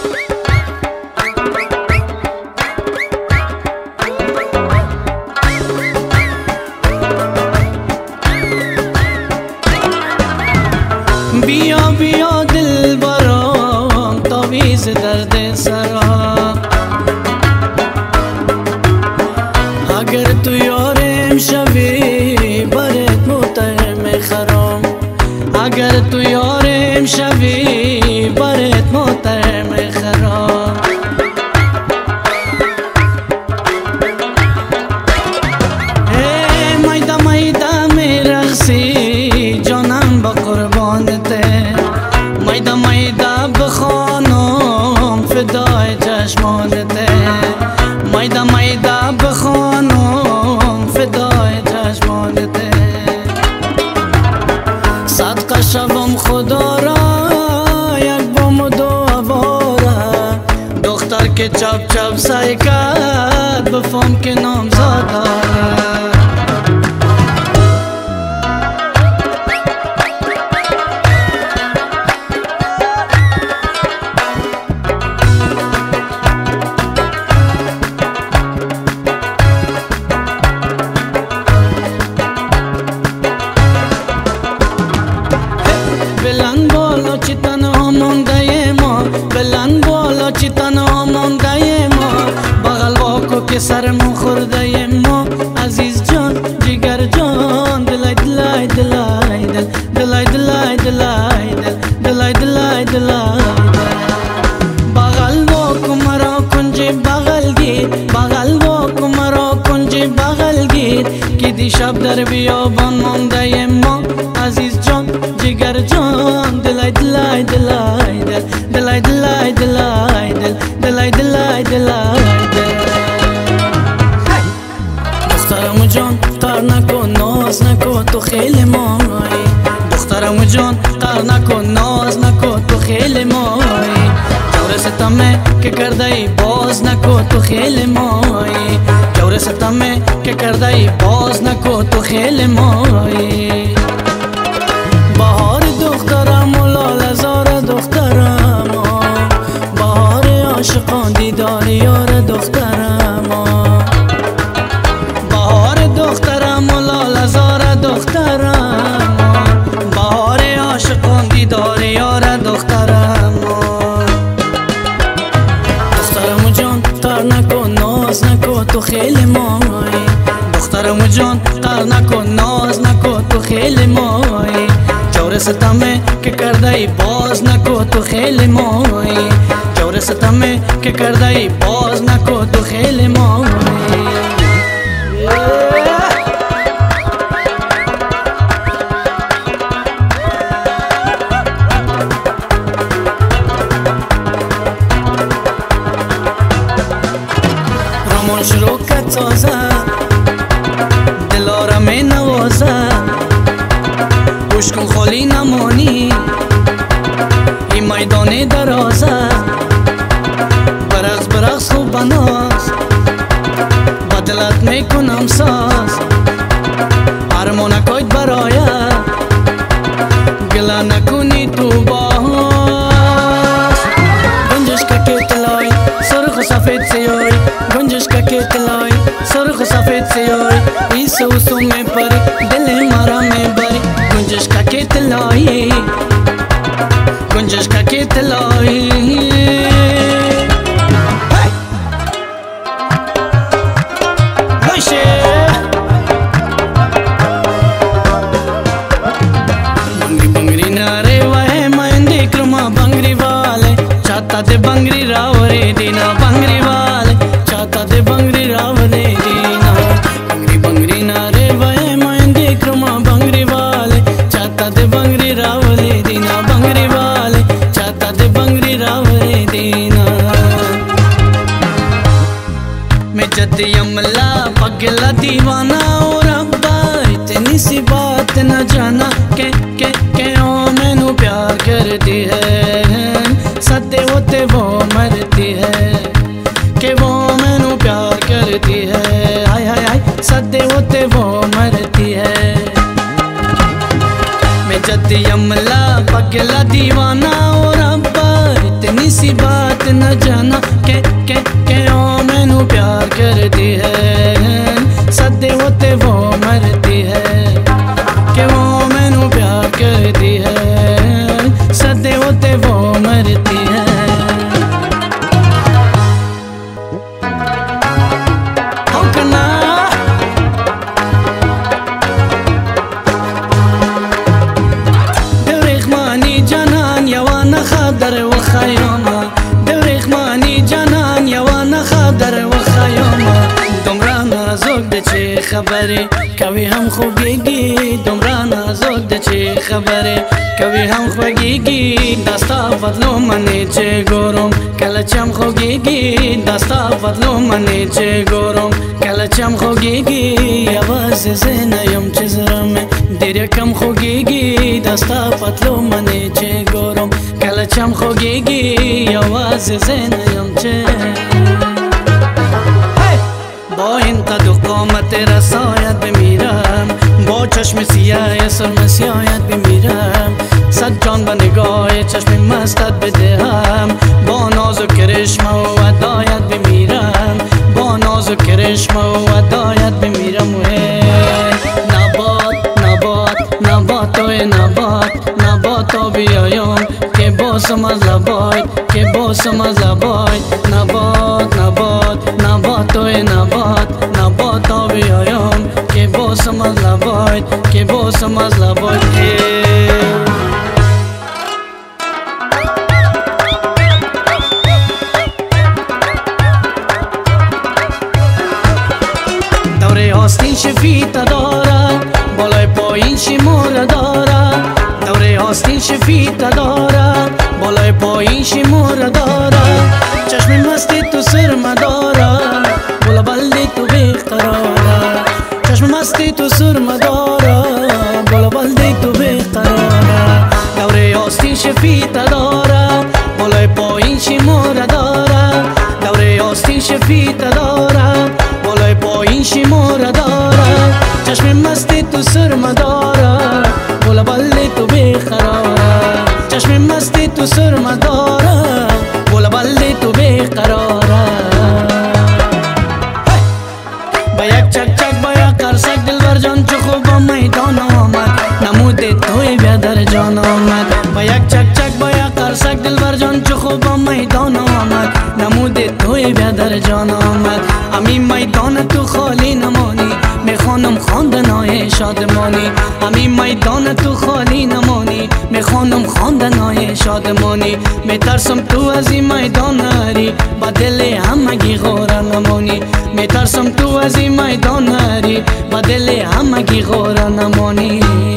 بیا بیا دل برام تاویز درد سرم، اگر تو یارم شوی برات محترم خرام، اگر تو یارم شوی برات محترم خرام. میدا میدا میرقصی جانم با قربانته، میدا میدا بخوانم فدای چشمانته، میدا میدا بخوانم فدای چشمانته. صدقه شوم خدا را یک بام دو آواره، دختر که چپ چپ سعی کرد بفهم که نامزاد داره. بلند بالا چی تنها مانده ما، بلند بالا چی تنها مانده ما، بغل واکو که سرمون خورده ما. عزیز جان جگر جان دلای دلای دلای دل، دلای دلای دلای دل، دلای دلای دلای دل. بغل واکو مرا کنج بغل گیر، بغل واکو مرا کنج بغل گیر، که دی شب در بیابان مانده ما. عزیز جان جگر جان دلای دلای دلای دل، دلای دلای دلای دل، دلای دلای دلای دل. دخترم جان قهر نکن ناز نکن تو خیلی مایی، دخترم جان قهر نکن ناز نکن تو خیلی مایی. جور ستمه که کرده ای باز نکن تو خیلی مایی، جور ستمه که کرده ای باز نکن تو خیلی مایی. بهار دخترم و لاله زار دخترم، بهار عاشقان دیدار یار دخترم، بهار دخترم و لاله زار دخترم، بهار عاشقان دیدار یار دخترم. دخترم جان قهر نکن ناز نکن تو خیلی مایی، دخترم جان قهر نکن ناز نکن تو خیلی مایی. جور ستمه که کرده ای باز نکو تو خیلی مایی، جور ستمه که کرده ای باز نکو تو خیلی مایی. رمان شروع کت سازه دلارم نوازه، گوش کن خالی نمانی این میدان درازه. برقص برقص خوب بناز با دلت میکنم ساز، ارمانکایت برایه گله نکنی تو باز. گنجش که تلای سرخ و سفید سیای، گنجش که تلای سرخ و سفید سیای. ایسو سو میں پری دل مرا میں بری، گنجش که تلای گنجش که تلای. बंगरी बंगरी नारे वह महेंदी क्रमा बंगरी वाले चाहता दे बंगरी रावरे दीना, बंगरी वाले चाहता दे बंगरी रावरे दीना। बंगरी बंगरी नारे वह महेंदी क्रमा बंगरी वाले चाहता दे बंगरी रावरे दीना, बंगरी वाले चाहता दे बंगरी रावरे दीना। मैं जदी अमला पगला दीवाना और अब्बा इतनी सी बात न जाना के ओ मैनू प्यार करती है, सदे होते वो मरती है के वो मैनू प्यार करती है। हाय हाय हाय सदे होते वो मरती है। मैं जदी अमला पगला दीवाना और अब्बा इतनी सी बात न जाना के ओ मैनू प्यार करती है सदे होते वो मरती है कि वो मैनू प्यार करती है सदे होते वो मरती है خادر وخيوما دريخ ماني جنان يوانا خادر وخيوما دمرانا زوج دچي خبري كوي هم خوگيگي دمرانا زوج دچي خبري كوي هم خوگيگي دستا فضلو مني چه گورم کلچم خوگيگي دستا فضلو مني چه گورم کلچم خوگيگي आवाज زينيم چزرم دير کم خوگيگي دستا فضلو مني چه گورم کلچم خوگيگي आवाज زينيم چه با این قد و قامت رسایت بمیرم با چشم سیاه سرمسیایت بمیرم صد جان به نگاه چشم مستت بدهم با ناز و کرشم و ودایت بمیرم با ناز و کرشم و ودایت بمیرم نبات توی نبات بیایم که باسم از لبایت که باسم از لبایت نبات توی نبات بیایم که باسم از لبایت که باسم از لبایت دوره آستین شفیت داره بالای پایین شمار داره دوره آستین شفیت داره بالای پایین شمار داره چشم مستی تو سرم داره بولا بلدی تو بیقراره چشم مستی تو سرم داره بولا بلدی تو بیقراره دوره آستین شفیت داره بالای پایین شمار داره دوره آستین شفیت داره بالای پایین شمار داره چشم مستی تو سرم داره بولا بلدی تو بیقراره چشم مستی تو سرم داره بولا بلدی تو بیقراره با یک چک چک با یک قرصک دلبر جان چو خوب میدان آمد نمود توی بیا در جان آمد با یک چک چک با یک قرصک دلبر جان چو خوب میدان آمد نمود توی بیا در جان آمد امی میدان تو خالی نمانی میخوانم خواندنای شادمانی امی میدان تو خالی نمانی میخوانم خواندنای شادمانی میترسم تو از این میدان نری با دل همگی غوره نمانی میترسم تو از این میدان نری با دل همگی غوره نمانی